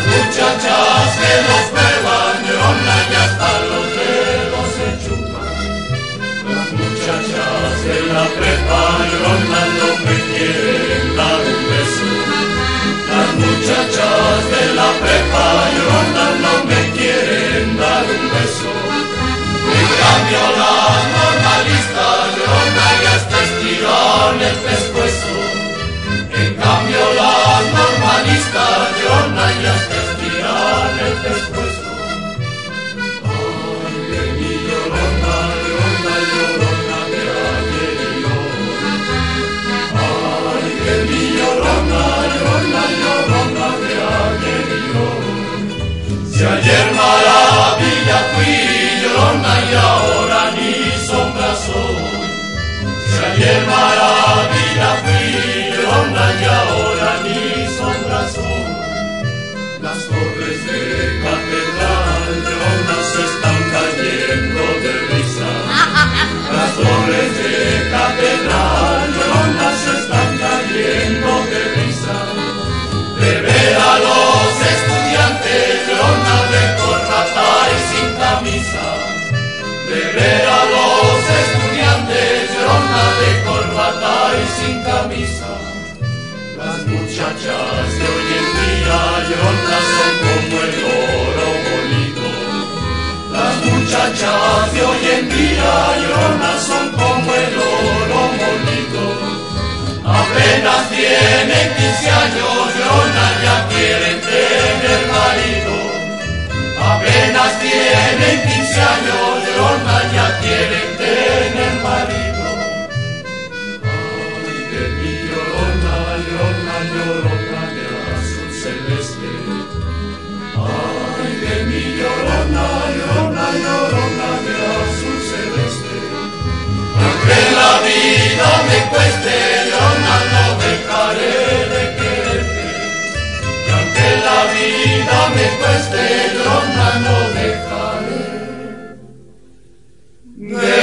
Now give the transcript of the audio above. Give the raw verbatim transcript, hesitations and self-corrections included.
muchachas que los prueban lloran y hasta los dedos se chupan. Las muchachas de la prepa lloran, no me quieren dar un beso. Las muchachas de la prepa lloran, no me quieren dar un beso. En cambio las normalistas lloran y hasta estiran el pescuezo. En cambio las normalistas lloran y hasta estiran el pescuezo. Ay, de mi llorona, llorona, llorona de ayer y hoy. Ay, de mi llorona, llorona, llorona de ayer y hoy. Si ayer maravilla fui llorona y ahora ni sombra soy. Si ayer maravilla fui llorona y ahora ni sombra soy. Las torres de catedral llorona se están cayendo de risa. Las torres de catedral llorona se están cayendo de risa. De ver a los estudiantes llorona de corbata y sin camisa. De ver a los estudiantes llorona de corbata y sin camisa. Las muchachas de hoy en día llorona son como el oro molido. Las muchachas de hoy en día llorona son como el oro molido. Apenas tienen quince años llorona ya quieren tener marido. Apenas tienen quince años llorona ya quieren tener marido. Ay, de mi llorona, llorona, llorona de azul celeste. Ay, de mi llorona, llorona, llorona de azul celeste. Aunque la vida me cueste, llorona, no dejaré de quererte. Y aunque la vida me cueste, llorona, no dejaré de